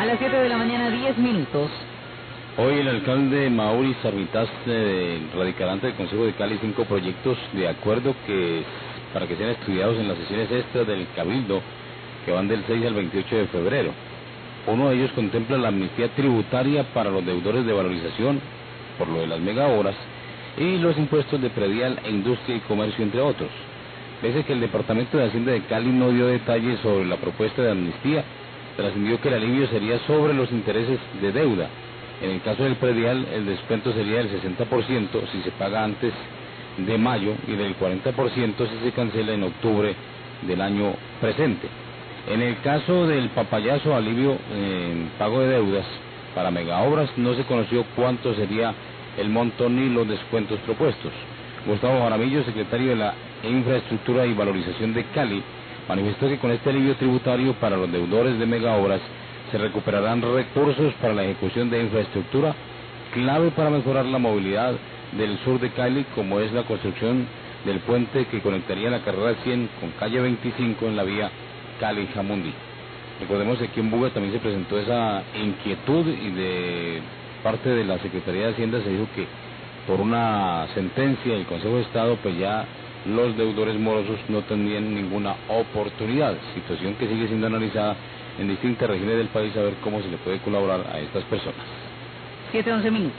las 7 de la mañana, 10 minutos. Hoy el alcalde Mauricio Armitaz radicará ante el Consejo de Cali 5 proyectos de acuerdo para que sean estudiados en las sesiones extras del Cabildo que van del 6 al 28 de febrero. Uno de ellos contempla la amnistía tributaria para los deudores de valorización por lo de las megahoras y los impuestos de predial e industria y comercio, entre otros. Pese a que el Departamento de Hacienda de Cali no dio detalles sobre la propuesta de amnistía, trascendió que el alivio sería sobre los intereses de deuda. En el caso del predial, el descuento sería del 60% si se paga antes de mayo y del 40% si se cancela en octubre del año presente. En el caso del papayazo, alivio en pago de deudas para megaobras, no se conoció cuánto sería el monto ni los descuentos propuestos. Gustavo Jaramillo, secretario de la Infraestructura y Valorización de Cali, manifestó que con este alivio tributario para los deudores de megaobras se recuperarán recursos para la ejecución de infraestructura clave para mejorar la movilidad del sur de Cali, como es la construcción del puente que conectaría la carrera 100 con calle 25 en la vía Cali-Jamundí. Recordemos que aquí en Buga también se presentó esa inquietud y de parte de la Secretaría de Hacienda se dijo que por una sentencia del Consejo de Estado pues ya los deudores morosos no tendrían ninguna oportunidad, situación que sigue siendo analizada en distintas regiones del país a ver cómo se le puede colaborar a estas personas. 7:11 minutos.